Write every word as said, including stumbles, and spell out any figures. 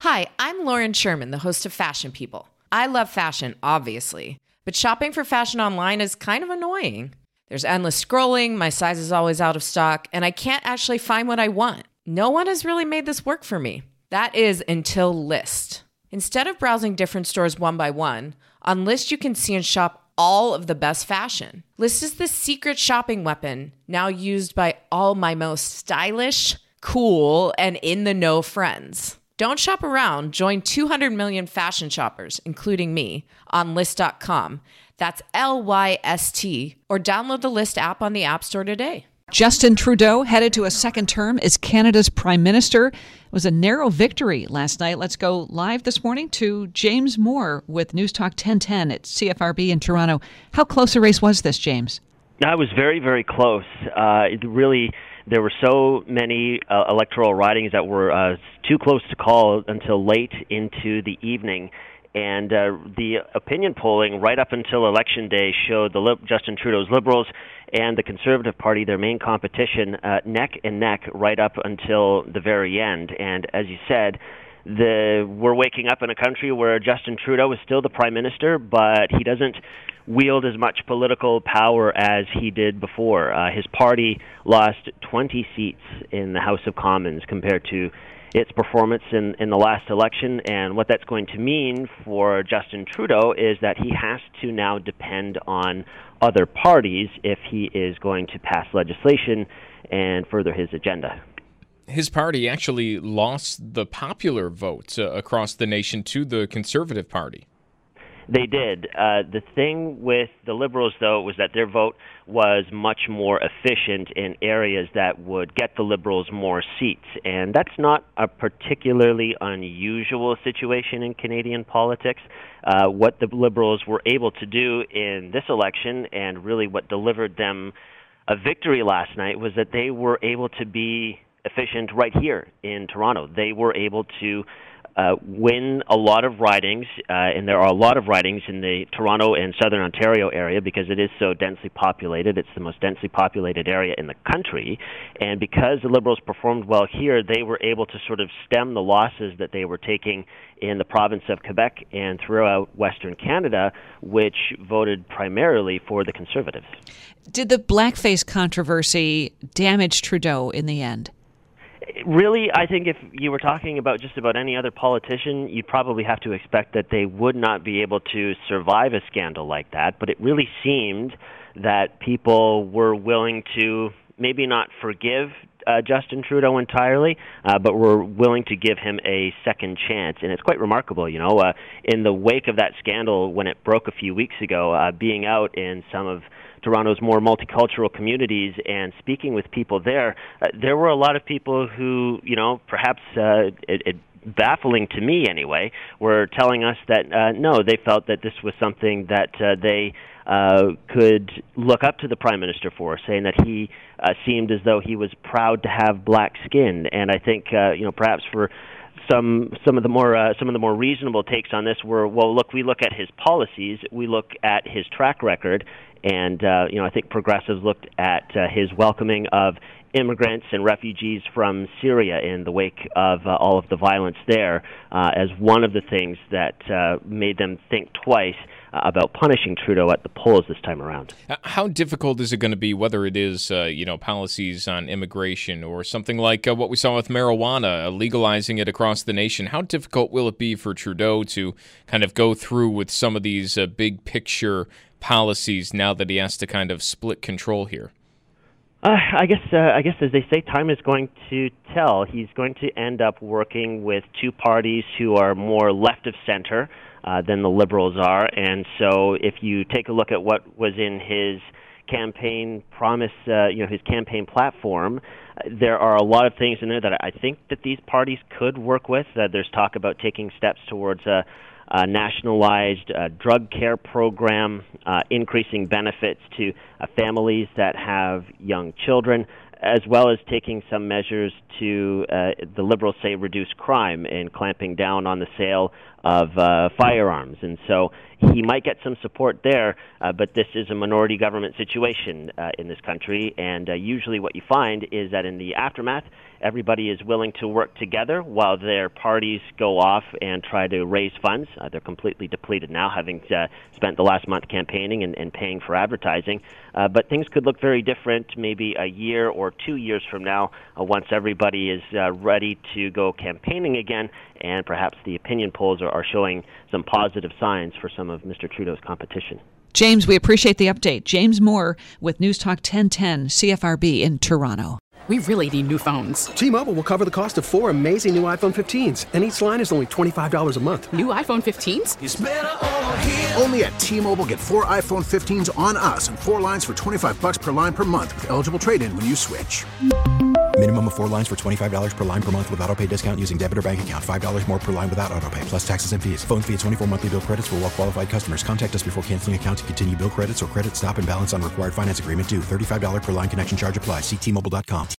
Hi, I'm Lauren Sherman, the host of Fashion People. I love fashion, obviously, but shopping for fashion online is kind of annoying. There's endless scrolling, my size is always out of stock, and I can't actually find what I want. No one has really made this work for me. That is until Lyst. Instead of browsing different stores one by one, on Lyst you can see and shop all of the best fashion. Lyst is the secret shopping weapon now used by all my most stylish, cool, and in-the-know friends. Don't shop around. Join two hundred million fashion shoppers, including me, on Lyst dot com. That's L Y S T, or download the Lyst app on the App Store today. Justin Trudeau headed to a second term as Canada's Prime Minister. It was a narrow victory last night. Let's go live this morning to James Moore with News Talk ten ten at C F R B in Toronto. How close a race was this, James? It was very, very close. Uh, it really... There were so many uh, electoral ridings that were uh, too close to call until late into the evening. And uh, the opinion polling right up until Election Day showed the Lib- Justin Trudeau's Liberals and the Conservative Party, their main competition, uh, neck and neck right up until the very end. And as you said, the we're waking up in a country where Justin Trudeau is still the Prime Minister, but he doesn't wield as much political power as he did before. Uh, his party lost twenty seats in the House of Commons compared to its performance in, in the last election, and what that's going to mean for Justin Trudeau is that he has to now depend on other parties if he is going to pass legislation and further his agenda. His party actually lost the popular vote uh, across the nation to the Conservative Party. They did. Uh, the thing with the Liberals, though, was that their vote was much more efficient in areas that would get the Liberals more seats. And that's not a particularly unusual situation in Canadian politics. Uh, what the Liberals were able to do in this election, and really what delivered them a victory last night, was that they were able to be efficient right here in Toronto. They were able to Uh, win a lot of ridings, uh, and there are a lot of ridings in the Toronto and Southern Ontario area because it is so densely populated. It's the most densely populated area in the country, and because the Liberals performed well here, they were able to sort of stem the losses that they were taking in the province of Quebec and throughout Western Canada, which voted primarily for the Conservatives. Did the blackface controversy damage Trudeau in the end? Really, I think if you were talking about just about any other politician, you'd probably have to expect that they would not be able to survive a scandal like that. But it really seemed that people were willing to maybe not forgive uh, Justin Trudeau entirely, uh, but were willing to give him a second chance. And it's quite remarkable, you know, uh, in the wake of that scandal when it broke a few weeks ago, uh, being out in some of Toronto's more multicultural communities and speaking with people there, uh, there were a lot of people who, you know, perhaps uh, it, it baffling to me anyway, were telling us that uh, no, they felt that this was something that uh, they uh, could look up to the Prime Minister for, saying that he uh, seemed as though he was proud to have black skin. And I think, uh, you know, perhaps for Some some of the more uh, some of the more reasonable takes on this were, well, look, we look at his policies, we look at his track record, and uh, you know, I think progressives looked at uh, his welcoming of immigrants and refugees from Syria in the wake of uh, all of the violence there uh, as one of the things that uh, made them think twice uh, about punishing Trudeau at the polls this time around. How difficult is it going to be, whether it is uh, you know policies on immigration or something like uh, what we saw with marijuana, uh, legalizing it across the nation? How difficult will it be for Trudeau to kind of go through with some of these uh, big picture policies now that he has to kind of split control here? Uh, I guess, uh, I guess, as they say, time is going to tell. He's going to end up working with two parties who are more left of center uh, than the Liberals are, and so if you take a look at what was in his campaign promise, uh, you know, his campaign platform, uh, there are a lot of things in there that I think that these parties could work with. Uh, there's talk about taking steps towards a Uh, nationalized uh, drug care program, uh, increasing benefits to uh, families that have young children, as well as taking some measures to, uh, the Liberals say, reduce crime and clamping down on the sale of uh, firearms. And so he might get some support there, uh, but this is a minority government situation uh, in this country, and uh, usually what you find is that in the aftermath, everybody is willing to work together while their parties go off and try to raise funds. Uh, they're completely depleted now, having uh, spent the last month campaigning and, and paying for advertising. Uh, but things could look very different maybe a year or two years from now uh, once everybody is uh, ready to go campaigning again, and perhaps the opinion polls are, are showing some positive signs for some of Mister Trudeau's competition. James, we appreciate the update. James Moore with News Talk ten ten C F R B in Toronto. We really need new phones. T-Mobile will cover the cost of four amazing new iPhone fifteens, and each line is only twenty-five dollars a month. New iPhone fifteens? It's better over here. Only at T-Mobile, get four iPhone fifteens on us and four lines for twenty-five bucks per line per month with eligible trade-in when you switch. Minimum of four lines for twenty-five dollars per line per month with autopay discount using debit or bank account. five dollars more per line without autopay, plus taxes and fees. Phone fee at twenty-four monthly bill credits for well-qualified customers. Contact us before canceling account to continue bill credits or credit stop and balance on required finance agreement due. thirty-five dollars per line connection charge applies. See T Mobile dot com.